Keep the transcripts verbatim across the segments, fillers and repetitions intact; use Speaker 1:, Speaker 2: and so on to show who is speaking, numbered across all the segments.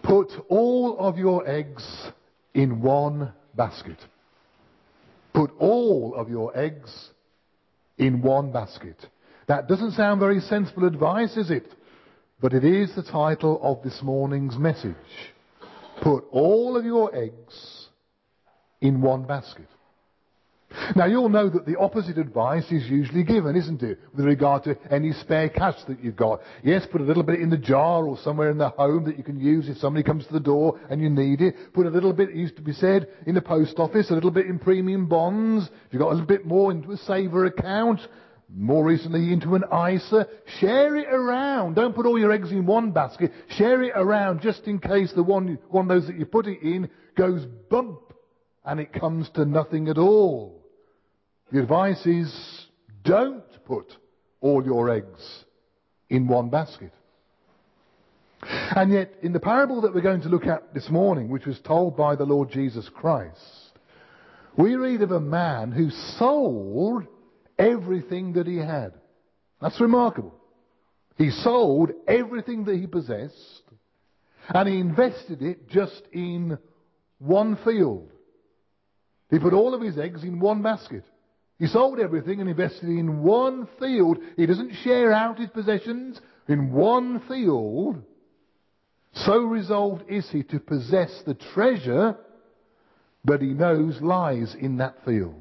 Speaker 1: Put all of your eggs in one basket. Put all of your eggs in one basket. That doesn't sound very sensible advice, is it? But it is the title of this morning's message. Put all of your eggs in one basket. Now you'll know that the opposite advice is usually given, isn't it? With regard to any spare cash that you've got. Yes, put a little bit in the jar or somewhere in the home that you can use if somebody comes to the door and you need it. Put a little bit, it used to be said, in the post office, a little bit in premium bonds. If you've got a little bit more into a saver account, more recently into an I S A. Share it around. Don't put all your eggs in one basket. Share it around just in case the one, one of those that you put it in goes bump and it comes to nothing at all. The advice is, don't put all your eggs in one basket. And yet, in the parable that we're going to look at this morning, which was told by the Lord Jesus Christ, we read of a man who sold everything that he had. That's remarkable. He sold everything that he possessed, and he invested it just in one field. He put all of his eggs in one basket. He sold everything and invested in one field. He doesn't share out his possessions. In one field. So resolved is he to possess the treasure that he knows lies in that field.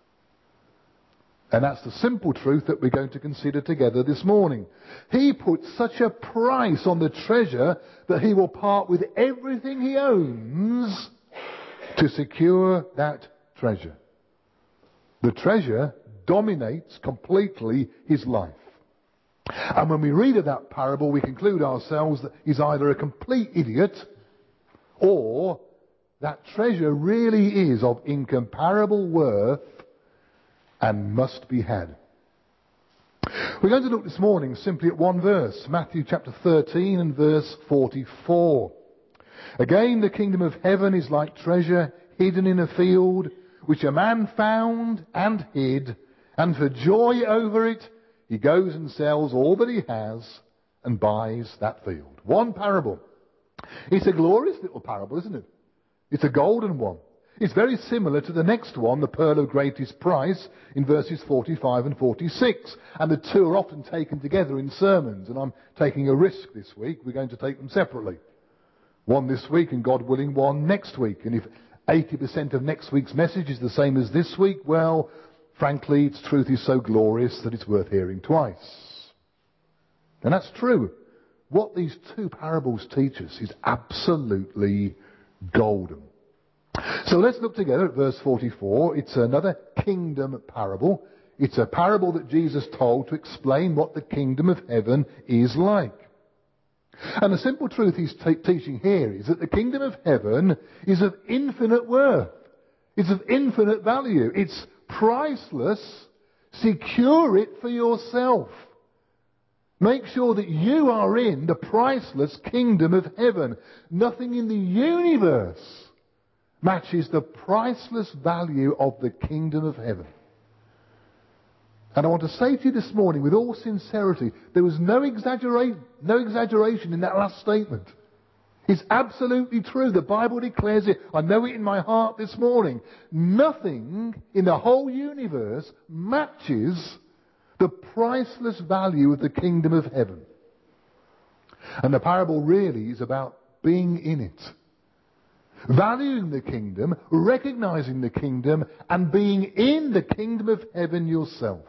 Speaker 1: And that's the simple truth that we're going to consider together this morning. He put such a price on the treasure that he will part with everything he owns to secure that treasure. The treasure dominates completely his life. And when we read of that parable, we conclude ourselves that he's either a complete idiot or that treasure really is of incomparable worth and must be had. We're going to look this morning simply at one verse, Matthew chapter thirteen and verse forty-four. Again, the kingdom of heaven is like treasure hidden in a field, which a man found and hid, and for joy over it, he goes and sells all that he has and buys that field. One parable. It's a glorious little parable, isn't it? It's a golden one. It's very similar to the next one, the pearl of greatest price, in verses forty-five and forty-six. And the two are often taken together in sermons, and I'm taking a risk this week. We're going to take them separately. One this week, and God willing, one next week. And if eighty percent of next week's message is the same as this week, well, frankly, its truth is so glorious that it's worth hearing twice. And that's true. What these two parables teach us is absolutely golden. So let's look together at verse forty-four. It's another kingdom parable. It's a parable that Jesus told to explain what the kingdom of heaven is like. And the simple truth he's t- teaching here is that the kingdom of heaven is of infinite worth. It's of infinite value. It's priceless. Secure it for yourself. Make sure that you are in the priceless kingdom of heaven. Nothing in the universe matches the priceless value of the kingdom of heaven. And I want to say to you this morning, with all sincerity, there was no exaggerate, no exaggeration in that last statement. It's absolutely true. The Bible declares it. I know it in my heart this morning. Nothing in the whole universe matches the priceless value of the kingdom of heaven. And the parable really is about being in it. Valuing the kingdom, recognizing the kingdom, and being in the kingdom of heaven yourself.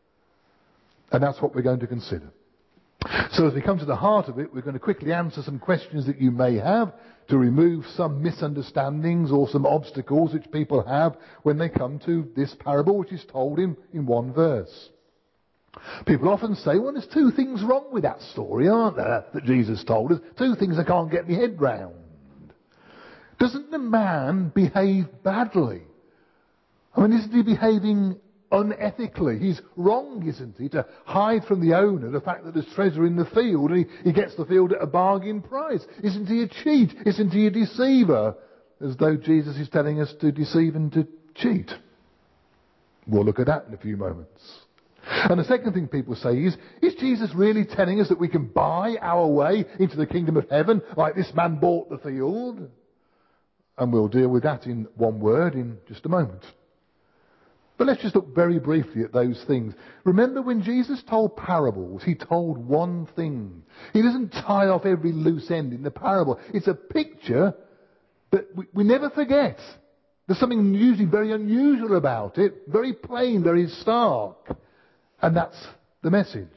Speaker 1: And that's what we're going to consider. So as we come to the heart of it, we're going to quickly answer some questions that you may have to remove some misunderstandings or some obstacles which people have when they come to this parable, which is told in, in one verse. People often say, well, there's two things wrong with that story, aren't there, that Jesus told us? Two things I can't get my head round. Doesn't the man behave badly? I mean, isn't he behaving unethically? He's wrong, isn't he, to hide from the owner the fact that there's treasure in the field and he, he gets the field at a bargain price. Isn't he a cheat? Isn't he a deceiver? As though Jesus is telling us to deceive and to cheat. We'll look at that in a few moments. And the second thing people say is, is Jesus really telling us that we can buy our way into the kingdom of heaven like this man bought the field? And we'll deal with that in one word in just a moment. But let's just look very briefly at those things. Remember, when Jesus told parables, he told one thing. He doesn't tie off every loose end in the parable. It's a picture that we, we never forget. There's something usually very unusual about it, very plain, very stark. And that's the message.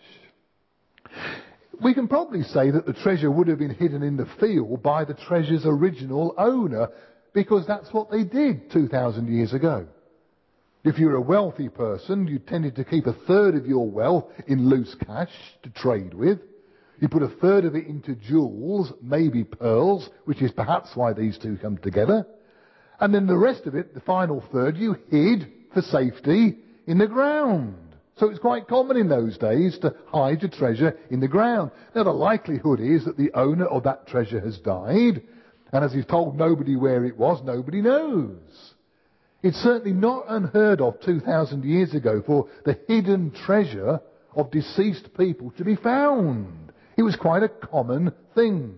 Speaker 1: We can probably say that the treasure would have been hidden in the field by the treasure's original owner, because that's what they did two thousand years ago. If you were a wealthy person, you tended to keep a third of your wealth in loose cash to trade with. You put a third of it into jewels, maybe pearls, which is perhaps why these two come together. And then the rest of it, the final third, you hid for safety in the ground. So it's quite common in those days to hide your treasure in the ground. Now the likelihood is that the owner of that treasure has died, and as he's told nobody where it was, nobody knows. It's certainly not unheard of two thousand years ago for the hidden treasure of deceased people to be found. It was quite a common thing.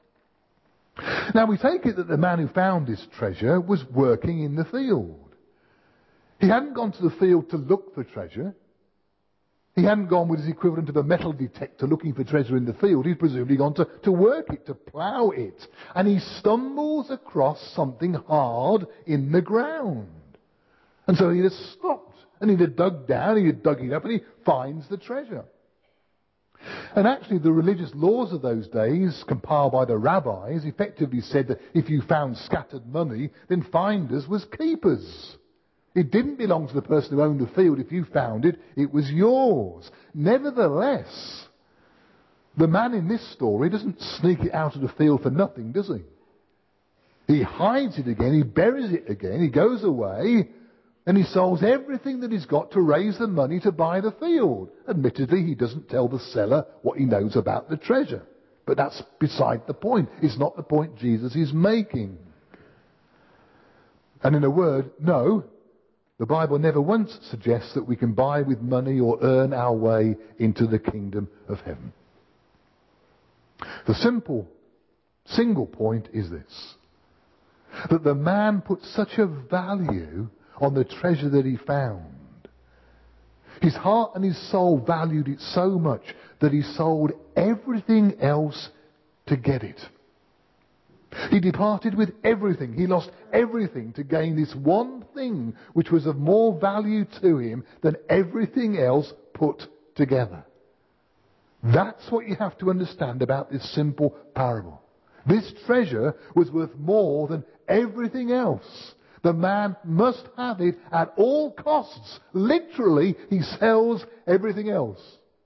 Speaker 1: Now we take it that the man who found this treasure was working in the field. He hadn't gone to the field to look for treasure. He hadn't gone with his equivalent of a metal detector looking for treasure in the field. He'd presumably gone to, to work it, to plough it. And he stumbles across something hard in the ground. And so he'd have stopped, and he'd have dug down, he'd have dug it up, and he finds the treasure. And actually the religious laws of those days, compiled by the rabbis, effectively said that if you found scattered money, then finders was keepers. It didn't belong to the person who owned the field. If you found it, it was yours. Nevertheless, the man in this story doesn't sneak it out of the field for nothing, does he? He hides it again, he buries it again, he goes away, and he sells everything that he's got to raise the money to buy the field. Admittedly, he doesn't tell the seller what he knows about the treasure. But that's beside the point. It's not the point Jesus is making. And in a word, no, the Bible never once suggests that we can buy with money or earn our way into the kingdom of heaven. The simple, single point is this: that the man put such a value on the treasure that he found. His heart and his soul valued it so much that he sold everything else to get it. He departed with everything. He lost everything to gain this one thing which was of more value to him than everything else put together. That's what you have to understand about this simple parable. This treasure was worth more than everything else. The man must have it at all costs. Literally, he sells everything else.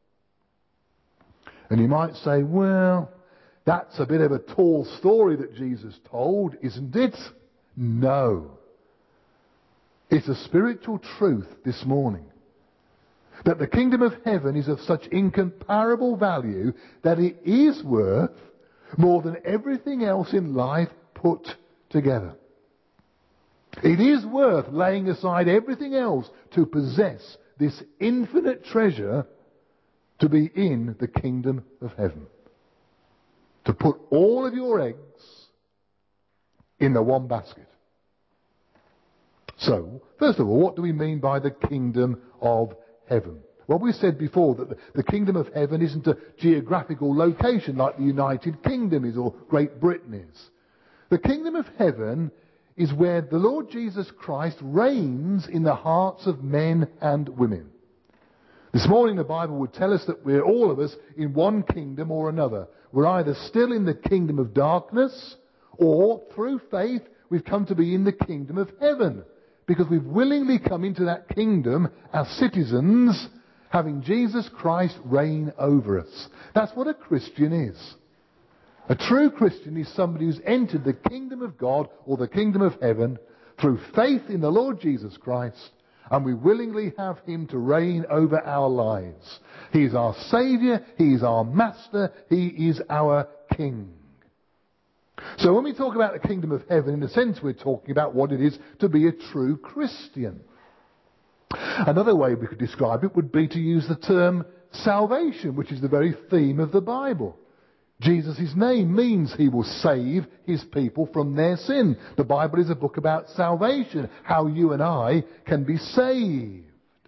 Speaker 1: And you might say, well, that's a bit of a tall story that Jesus told, isn't it? No. It's a spiritual truth this morning, that the kingdom of heaven is of such incomparable value that it is worth more than everything else in life put together. It is worth laying aside everything else to possess this infinite treasure, to be in the kingdom of heaven. To put all of your eggs in the one basket. So, first of all, what do we mean by the kingdom of heaven? Well, we said before that the kingdom of heaven isn't a geographical location like the United Kingdom is or Great Britain is. The kingdom of heaven is where the Lord Jesus Christ reigns in the hearts of men and women. This morning the Bible would tell us that we're all of us in one kingdom or another. We're either still in the kingdom of darkness, or through faith we've come to be in the kingdom of heaven, because we've willingly come into that kingdom as citizens, having Jesus Christ reign over us. That's what a Christian is. A true Christian is somebody who's entered the kingdom of God or the kingdom of heaven through faith in the Lord Jesus Christ, and we willingly have him to reign over our lives. He is our Saviour, he is our Master, he is our King. So when we talk about the kingdom of heaven, in a sense we're talking about what it is to be a true Christian. Another way we could describe it would be to use the term salvation, which is the very theme of the Bible. Jesus' name means he will save his people from their sin. The Bible is a book about salvation, how you and I can be saved.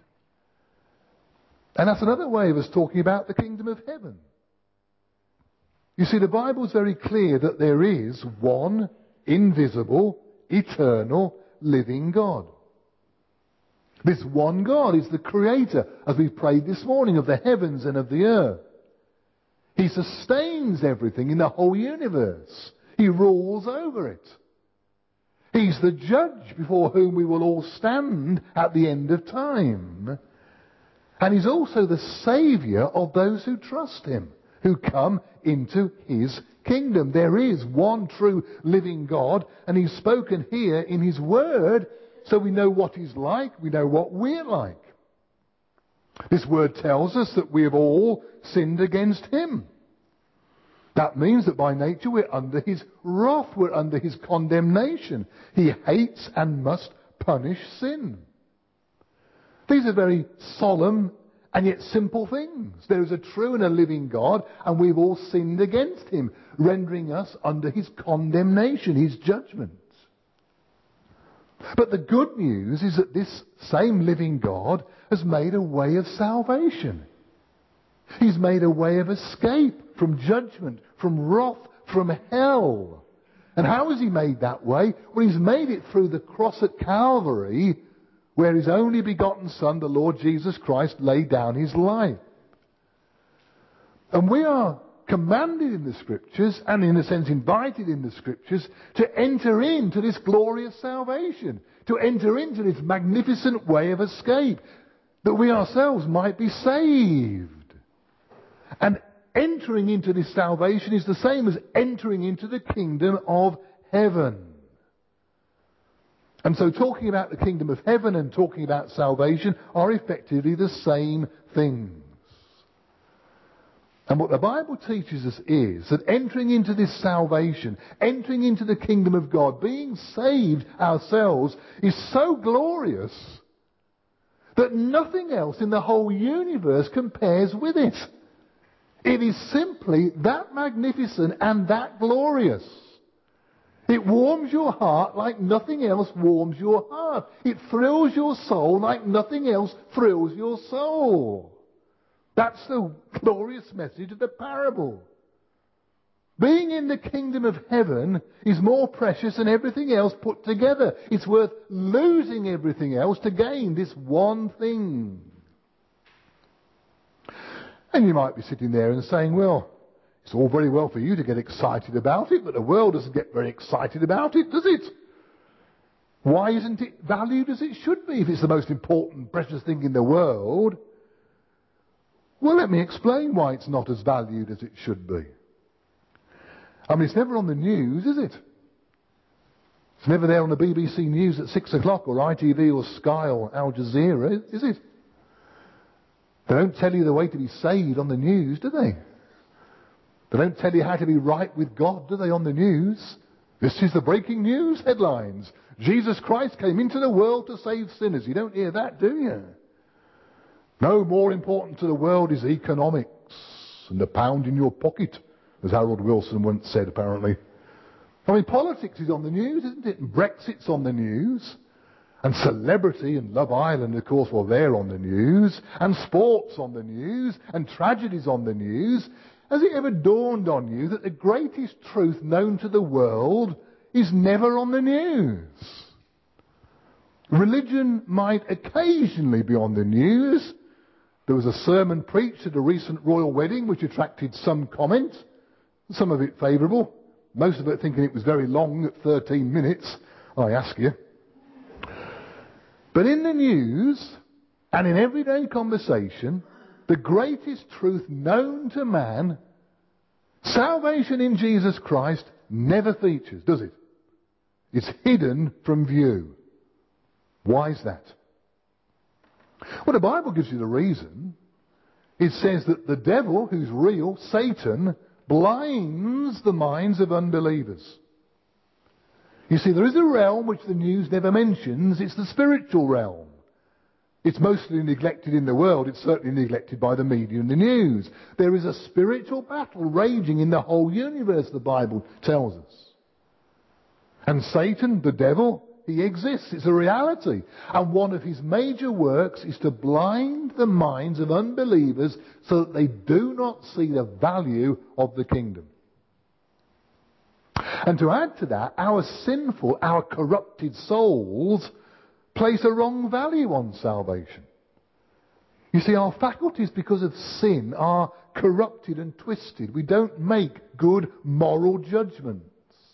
Speaker 1: And that's another way of us talking about the kingdom of heaven. You see, the Bible is very clear that there is one invisible, eternal, living God. This one God is the creator, as we prayed this morning, of the heavens and of the earth. He sustains everything in the whole universe. He rules over it. He's the judge before whom we will all stand at the end of time. And he's also the saviour of those who trust him, who come into his kingdom. There is one true living God, and he's spoken here in his word, so we know what he's like, we know what we're like. This word tells us that we have all sinned against him. That means that by nature we're under his wrath, we're under his condemnation. He hates and must punish sin. These are very solemn and yet simple things. There is a true and a living God, and we've all sinned against him, rendering us under his condemnation, his judgment. But the good news is that this same living God has made a way of salvation. He's made a way of escape from judgment, from wrath, from hell. And how has he made that way? Well, he's made it through the cross at Calvary, where his only begotten Son, the Lord Jesus Christ, laid down his life. And we are commanded in the Scriptures, and in a sense invited in the Scriptures, to enter into this glorious salvation, to enter into this magnificent way of escape, that we ourselves might be saved. And entering into this salvation is the same as entering into the kingdom of heaven. And so talking about the kingdom of heaven and talking about salvation are effectively the same things. And what the Bible teaches us is that entering into this salvation, entering into the kingdom of God, being saved ourselves, is so glorious that nothing else in the whole universe compares with it. It is simply that magnificent and that glorious. It warms your heart like nothing else warms your heart. It thrills your soul like nothing else thrills your soul. That's the glorious message of the parable. Being in the kingdom of heaven is more precious than everything else put together. It's worth losing everything else to gain this one thing. And you might be sitting there and saying, well, it's all very well for you to get excited about it, but the world doesn't get very excited about it, does it? Why isn't it valued as it should be if it's the most important, precious thing in the world? Well, let me explain why it's not as valued as it should be. I mean, it's never on the news, is it? It's never there on the B B C News at six o'clock or I T V or Sky or Al Jazeera, is it? They don't tell you the way to be saved on the news, do they? They don't tell you how to be right with God, do they, on the news? This is the breaking news headlines. Jesus Christ came into the world to save sinners. You don't hear that, do you? No, more important to the world is economics and the pound in your pocket, as Harold Wilson once said, apparently. I mean, politics is on the news, isn't it? And Brexit's on the news. And celebrity and Love Island, of course, well, they're on the news. And sport's on the news. And tragedy's on the news. Has it ever dawned on you that the greatest truth known to the world is never on the news? Religion might occasionally be on the news. There was a sermon preached at a recent royal wedding which attracted some comment, some of it favourable, most of it thinking it was very long at thirteen minutes, I ask you. But in the news and in everyday conversation, the greatest truth known to man, salvation in Jesus Christ, never features, does it? It's hidden from view. Why is that? Well, the Bible gives you the reason. It says that the devil, who's real, Satan, blinds the minds of unbelievers. You see, there is a realm which the news never mentions. It's the spiritual realm. It's mostly neglected in the world. It's certainly neglected by the media and the news. There is a spiritual battle raging in the whole universe, the Bible tells us. And Satan, the devil, he exists. It's a reality. And one of his major works is to blind the minds of unbelievers so that they do not see the value of the kingdom. And to add to that, our sinful, our corrupted souls place a wrong value on salvation. You see, our faculties, because of sin, are corrupted and twisted. We don't make good moral judgments.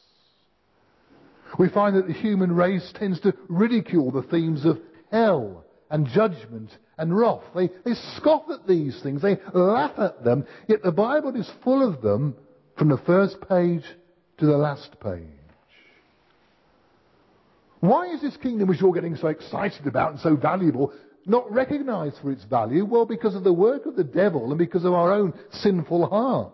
Speaker 1: We find that the human race tends to ridicule the themes of hell and judgment and wrath. They, they scoff at these things. They laugh at them. Yet the Bible is full of them from the first page to the last page. Why is this kingdom which you're getting so excited about and so valuable not recognized for its value? Well, because of the work of the devil and because of our own sinful hearts.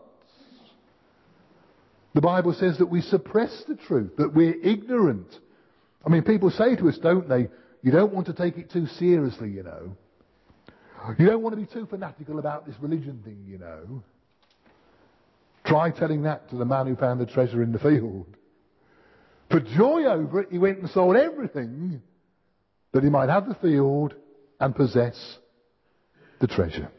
Speaker 1: The Bible says that we suppress the truth, that we're ignorant. I mean, people say to us, don't they, you don't want to take it too seriously, you know. You don't want to be too fanatical about this religion thing, you know. Try telling that to the man who found the treasure in the field. For joy over it, he went and sold everything that he might have the field and possess the treasure.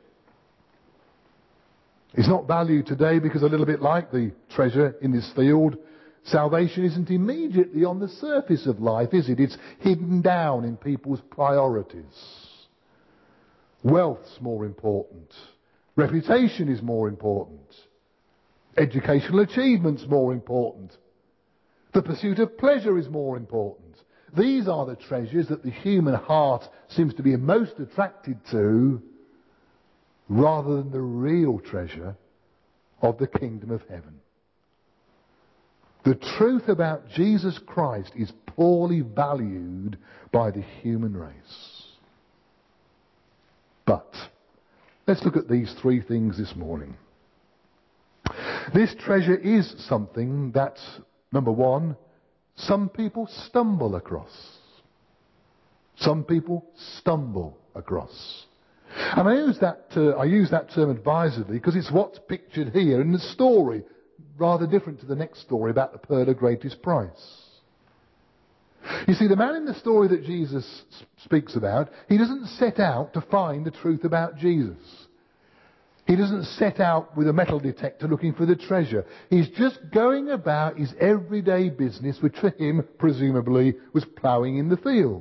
Speaker 1: It's not valued today because a little bit like the treasure in this field, salvation isn't immediately on the surface of life, is it? It's hidden down in people's priorities. Wealth's more important. Reputation is more important. Educational achievement's more important. The pursuit of pleasure is more important. These are the treasures that the human heart seems to be most attracted to, rather than the real treasure of the kingdom of heaven. The truth about Jesus Christ is poorly valued by the human race. But let's look at these three things this morning. This treasure is something that, number one, some people stumble across. Some people stumble across. And I use that, uh, I use that term advisedly because it's what's pictured here in the story, rather different to the next story about the pearl of greatest price. You see, the man in the story that Jesus speaks about, he doesn't set out to find the truth about Jesus. He doesn't set out with a metal detector looking for the treasure. He's just going about his everyday business, which for him, presumably, was ploughing in the field.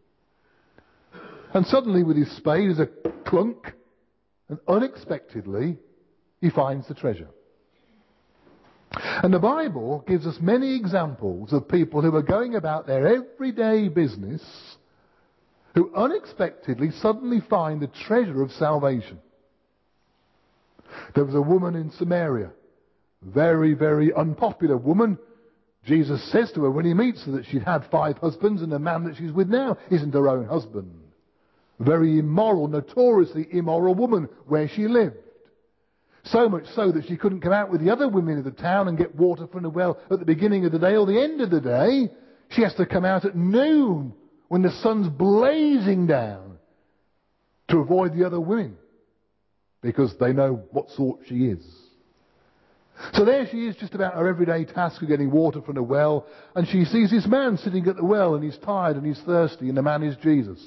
Speaker 1: And suddenly with his spade there's a clunk, and unexpectedly he finds the treasure. And the Bible gives us many examples of people who are going about their everyday business, who unexpectedly suddenly find the treasure of salvation. There was a woman in Samaria, very, very unpopular woman. Jesus says to her when he meets her that she'd had five husbands and the man that she's with now isn't her own husband. Very immoral, notoriously immoral woman where she lived. So much so that she couldn't come out with the other women of the town and get water from the well at the beginning of the day or the end of the day. She has to come out at noon when the sun's blazing down to avoid the other women, because they know what sort she is. So there she is, just about her everyday task of getting water from the well, and she sees this man sitting at the well, and he's tired and he's thirsty, and the man is Jesus.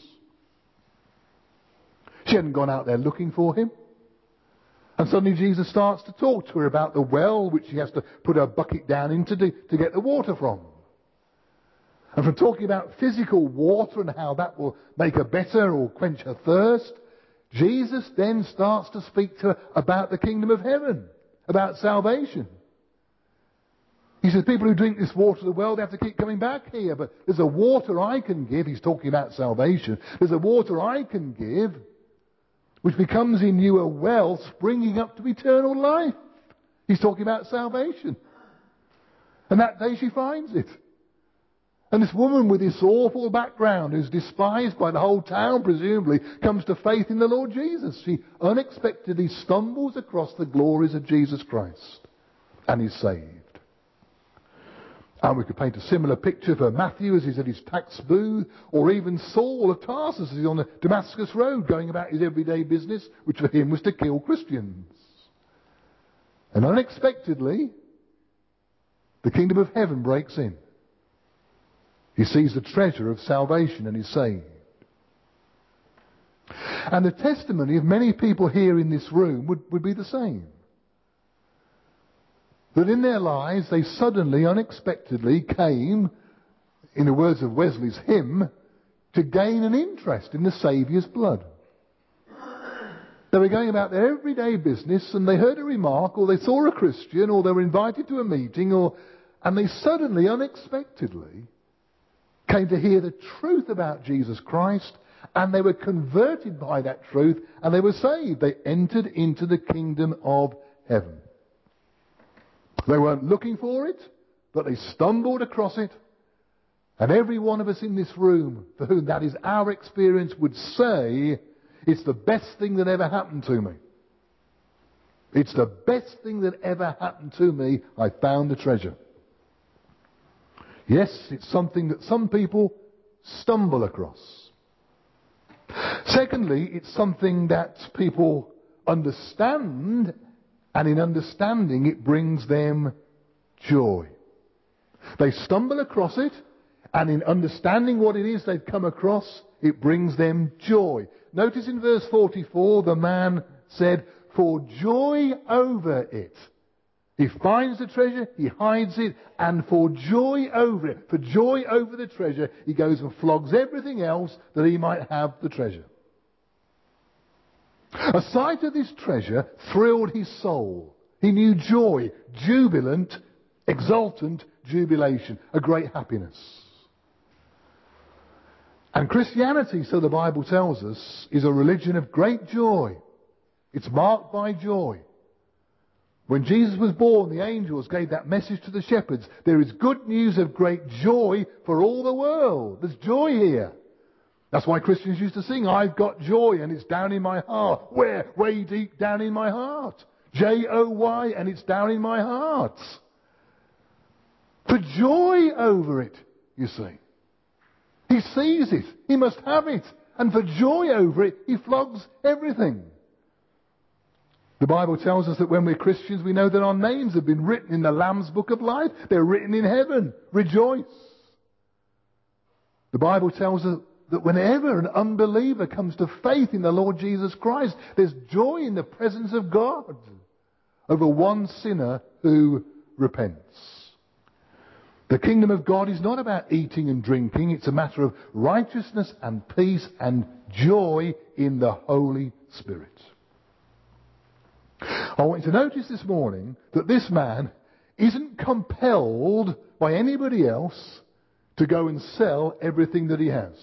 Speaker 1: She hadn't gone out there looking for him. And suddenly Jesus starts to talk to her about the well, which she has to put her bucket down into to, to get the water from. And from talking about physical water and how that will make her better or quench her thirst, Jesus then starts to speak to her about the kingdom of heaven, about salvation. He says, people who drink this water of the well, they have to keep coming back here. But there's a water I can give. He's talking about salvation. There's a water I can give which becomes in you a well springing up to eternal life. He's talking about salvation. And that day she finds it. And this woman with this awful background, who's despised by the whole town presumably, comes to faith in the Lord Jesus. She unexpectedly stumbles across the glories of Jesus Christ and is saved. And we could paint a similar picture for Matthew as he's at his tax booth, or even Saul of Tarsus as he's on the Damascus road going about his everyday business, which for him was to kill Christians. And unexpectedly, the kingdom of heaven breaks in. He sees the treasure of salvation and is saved. And the testimony of many people here in this room would, would be the same. That in their lives they suddenly, unexpectedly came, in the words of Wesley's hymn, to gain an interest in the Saviour's blood. They were going about their everyday business and they heard a remark, or they saw a Christian, or they were invited to a meeting, or and they suddenly, unexpectedly, came to hear the truth about Jesus Christ, and they were converted by that truth, and they were saved. They entered into the kingdom of heaven. They weren't looking for it, but they stumbled across it. And every one of us in this room, for whom that is our experience, would say, it's the best thing that ever happened to me. It's the best thing that ever happened to me. I found the treasure. Yes, it's something that some people stumble across. Secondly, it's something that people understand, and in understanding it brings them joy. They stumble across it, and in understanding what it is they've come across, it brings them joy. Notice in verse forty-four, the man said, for joy over it. He finds the treasure, he hides it, and for joy over it, for joy over the treasure, he goes and flogs everything else that he might have the treasure. A sight of this treasure thrilled his soul. He knew joy, jubilant, exultant jubilation, a great happiness. And Christianity, so the Bible tells us, is a religion of great joy. It's marked by joy. When Jesus was born, the angels gave that message to the shepherds. There is good news of great joy for all the world. There's joy here. That's why Christians used to sing, I've got joy and it's down in my heart. Where? Way deep down in my heart. J O Y and it's down in my heart. For joy over it, you see. He sees it. He must have it. And for joy over it, he flogs everything. The Bible tells us that when we're Christians, we know that our names have been written in the Lamb's Book of Life. They're written in heaven. Rejoice. The Bible tells us that whenever an unbeliever comes to faith in the Lord Jesus Christ, there's joy in the presence of God over one sinner who repents. The kingdom of God is not about eating and drinking. It's a matter of righteousness and peace and joy in the Holy Spirit. I want you to notice this morning that this man isn't compelled by anybody else to go and sell everything that he has.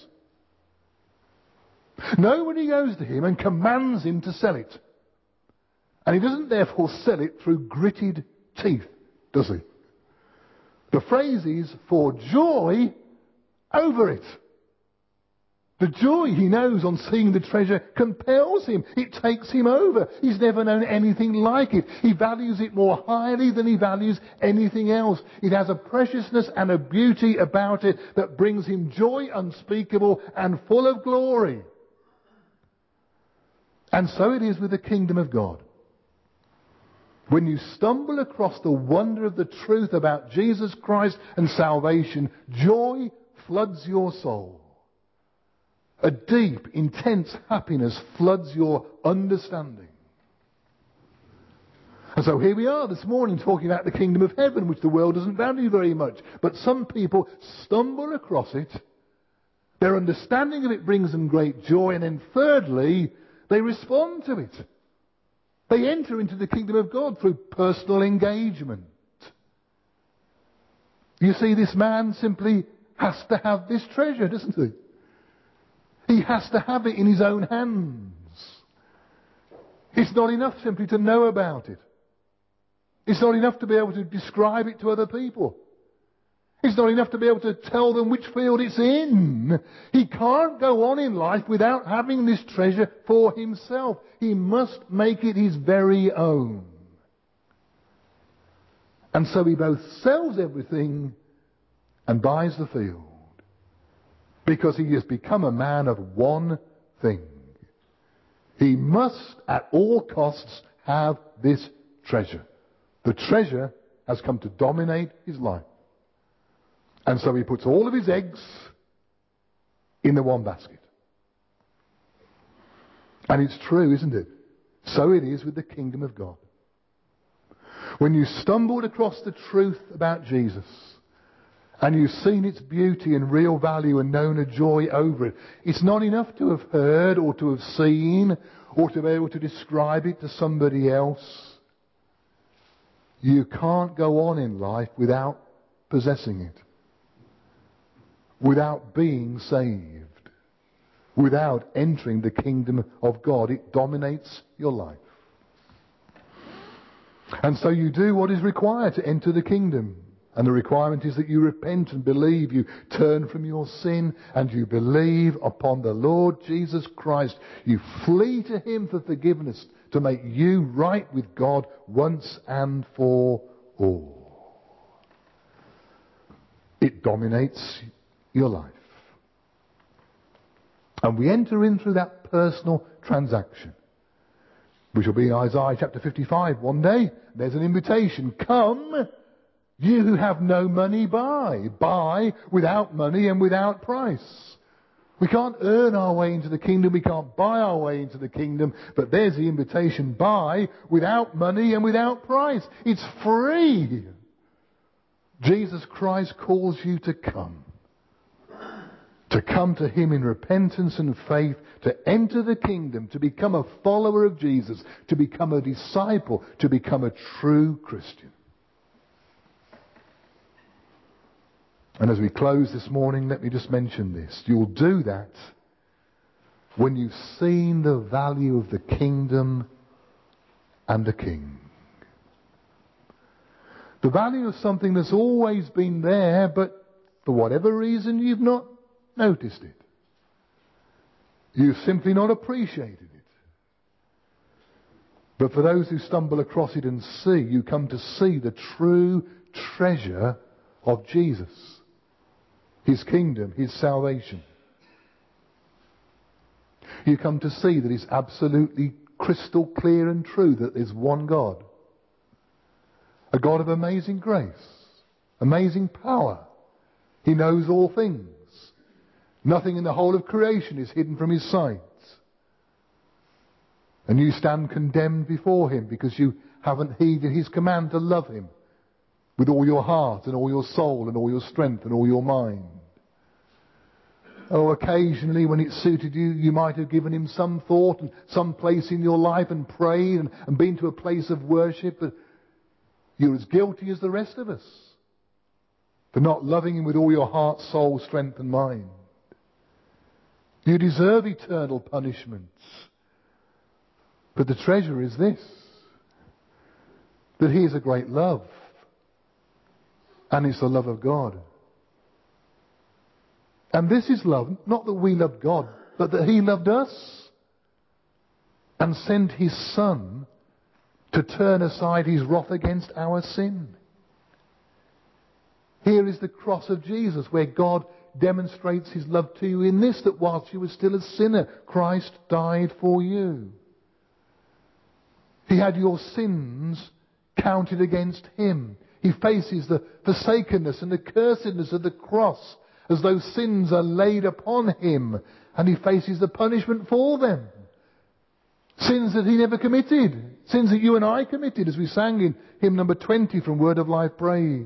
Speaker 1: Nobody goes to him and commands him to sell it. And he doesn't therefore sell it through gritted teeth, does he? The phrase is, for joy over it. The joy he knows on seeing the treasure compels him. It takes him over. He's never known anything like it. He values it more highly than he values anything else. It has a preciousness and a beauty about it that brings him joy unspeakable and full of glory. And so it is with the kingdom of God. When you stumble across the wonder of the truth about Jesus Christ and salvation, joy floods your soul. A deep, intense happiness floods your understanding. And so here we are this morning talking about the kingdom of heaven, which the world doesn't value very much. But some people stumble across it. Their understanding of it brings them great joy. And then thirdly, they respond to it. They enter into the kingdom of God through personal engagement. You see, this man simply has to have this treasure, doesn't he? He has to have it in his own hands. It's not enough simply to know about it. It's not enough to be able to describe it to other people. It's not enough to be able to tell them which field it's in. He can't go on in life without having this treasure for himself. He must make it his very own. And so he both sells everything and buys the field. Because he has become a man of one thing. He must at all costs have this treasure. The treasure has come to dominate his life. And so he puts all of his eggs in the one basket. And it's true, isn't it? So it is with the kingdom of God. When you stumbled across the truth about Jesus, and you've seen its beauty and real value and known a joy over it, it's not enough to have heard or to have seen or to be able to describe it to somebody else. You can't go on in life without possessing it, without being saved, without entering the kingdom of God. It dominates your life. And so you do what is required to enter the kingdom. And the requirement is that you repent and believe, you turn from your sin, and you believe upon the Lord Jesus Christ. You flee to him for forgiveness, to make you right with God once and for all. It dominates your life. And we enter in through that personal transaction, which will be in Isaiah chapter fifty-five one day. There's an invitation. Come, you who have no money, buy. Buy without money and without price. We can't earn our way into the kingdom. We can't buy our way into the kingdom. But there's the invitation. Buy without money and without price. It's free. Jesus Christ calls you to come. To come to him in repentance and faith, to enter the kingdom, to become a follower of Jesus, to become a disciple, to become a true Christian. And as we close this morning, let me just mention this. You'll do that when you've seen the value of the kingdom and the king. The value of something that's always been there, but for whatever reason you've not noticed it. You've simply not appreciated it. But for those who stumble across it and see, you come to see the true treasure of Jesus. His kingdom, his salvation. You come to see that it's absolutely crystal clear and true that there's one God. A God of amazing grace, amazing power. He knows all things. Nothing in the whole of creation is hidden from his sight. And you stand condemned before him because you haven't heeded his command to love him with all your heart and all your soul and all your strength and all your mind. Oh, occasionally when it suited you, you might have given him some thought and some place in your life and prayed and, and been to a place of worship, but you're as guilty as the rest of us for not loving him with all your heart, soul, strength and mind. You deserve eternal punishments. But the treasure is this, that he is a great love. And it's the love of God. And this is love, not that we loved God, but that he loved us and sent his Son to turn aside his wrath against our sin. Here is the cross of Jesus, where God demonstrates his love to you in this, that whilst you were still a sinner, Christ died for you. He had your sins counted against him. He faces the forsakenness and the cursedness of the cross as those sins are laid upon him, and he faces the punishment for them. Sins that he never committed. Sins that you and I committed, as we sang in hymn number twenty from Word of Life Praise.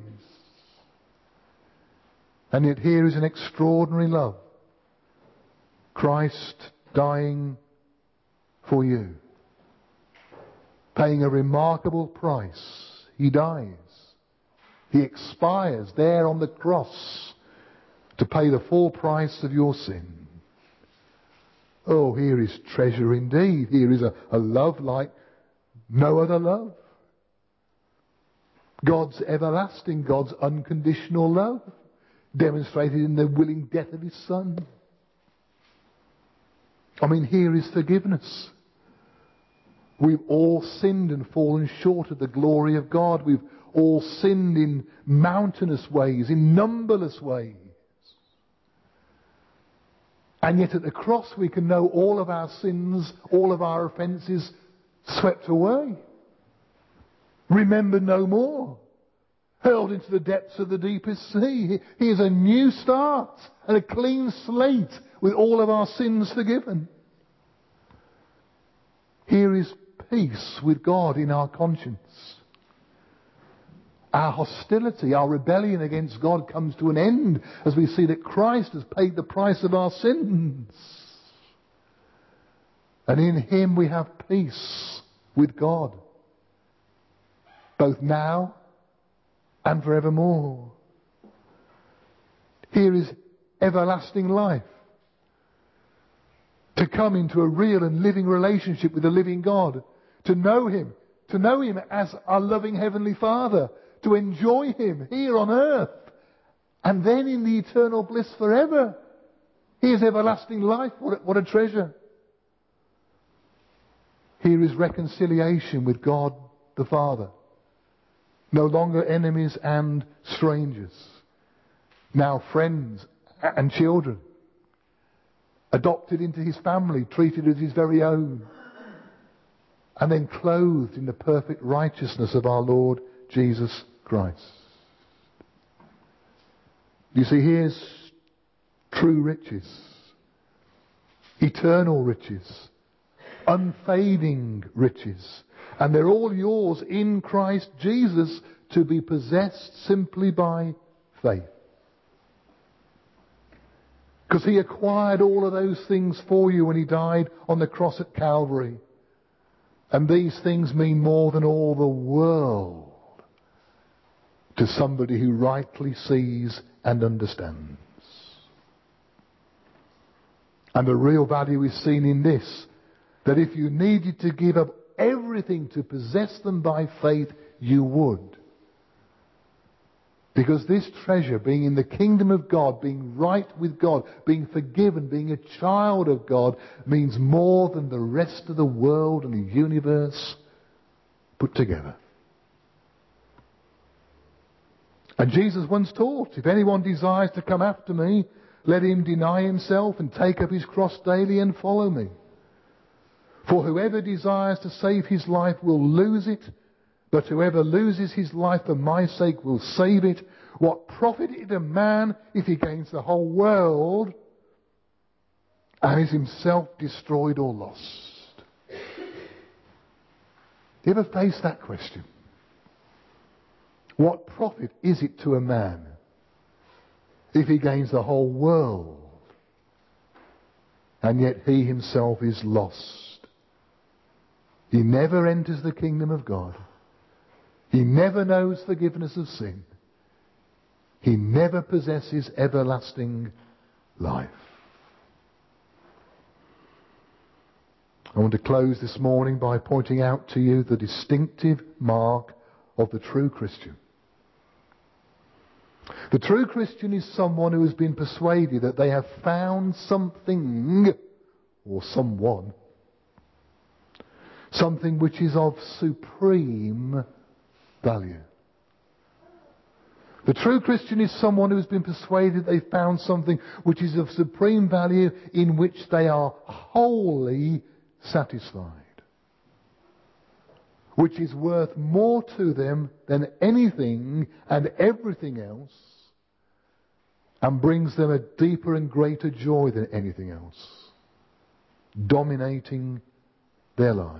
Speaker 1: And yet here is an extraordinary love. Christ dying for you. Paying a remarkable price. He dies. He expires there on the cross to pay the full price of your sin. Oh, here is treasure indeed. Here is a, a love like no other love. God's everlasting, God's unconditional love, demonstrated in the willing death of his Son. I mean, here is forgiveness. We've all sinned and fallen short of the glory of God. We've all sinned in mountainous ways, in numberless ways. And yet at the cross we can know all of our sins, all of our offences swept away. Remembered no more. Hurled into the depths of the deepest sea. He is a new start and a clean slate with all of our sins forgiven. Here is peace with God in our conscience. Our hostility, our rebellion against God comes to an end as we see that Christ has paid the price of our sins. And in Him we have peace with God, both now and forevermore. Here is everlasting life. To come into a real and living relationship with the living God. To know Him. To know Him as our loving Heavenly Father. To enjoy Him here on earth. And then in the eternal bliss forever. Here's everlasting life. What a, what a treasure. Here is reconciliation with God the Father. No longer enemies and strangers. Now friends and children. Adopted into His family, treated as His very own. And then clothed in the perfect righteousness of our Lord Jesus Christ. You see, here's true riches. Eternal riches. Unfading riches. And they're all yours in Christ Jesus to be possessed simply by faith. Because He acquired all of those things for you when He died on the cross at Calvary. And these things mean more than all the world to somebody who rightly sees and understands. And the real value is seen in this, that if you needed to give up everything to possess them by faith, you would. Because this treasure, being in the kingdom of God, being right with God, being forgiven, being a child of God, means more than the rest of the world and the universe put together. And Jesus once taught, if anyone desires to come after me, let him deny himself and take up his cross daily and follow me. For whoever desires to save his life will lose it, but whoever loses his life for my sake will save it. What profited a man if he gains the whole world and is himself destroyed or lost? You ever face that question? What profit is it to a man if he gains the whole world and yet he himself is lost? He never enters the kingdom of God. He never knows forgiveness of sin. He never possesses everlasting life. I want to close this morning by pointing out to you the distinctive mark of the true Christian. The true Christian is someone who has been persuaded that they have found something or someone, something which is of supreme value. The true Christian is someone who has been persuaded they've found something which is of supreme value, in which they are wholly satisfied, which is worth more to them than anything and everything else, and brings them a deeper and greater joy than anything else, dominating their lives.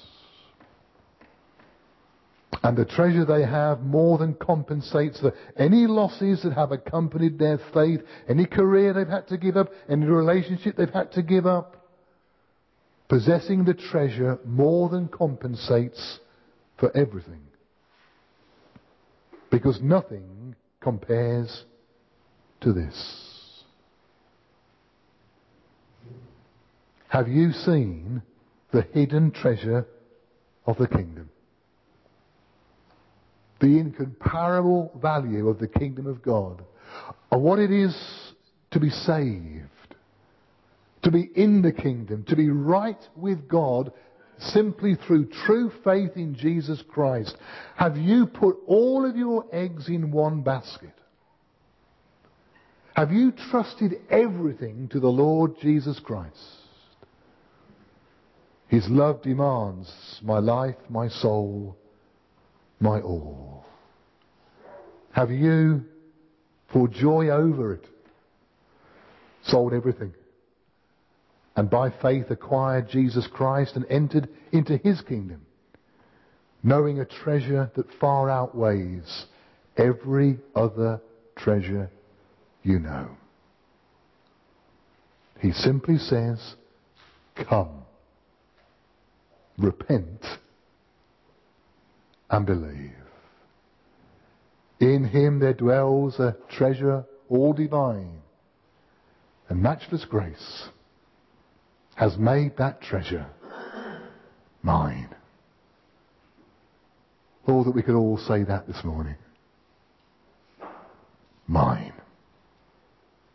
Speaker 1: And the treasure they have more than compensates for any losses that have accompanied their faith, any career they've had to give up, any relationship they've had to give up. Possessing the treasure more than compensates for everything. Because nothing compares to this. Have you seen the hidden treasure of the kingdom? The incomparable value of the kingdom of God, of what it is to be saved, to be in the kingdom, to be right with God, simply through true faith in Jesus Christ, have you put all of your eggs in one basket? Have you trusted everything to the Lord Jesus Christ? His love demands my life, my soul, my all. Have you, for joy over it, sold everything, and by faith acquired Jesus Christ and entered into His kingdom, knowing a treasure that far outweighs every other treasure you know? He simply says, come, repent, and believe. In Him there dwells a treasure all divine, and matchless grace has made that treasure mine. Oh, that we could all say that this morning. Mine.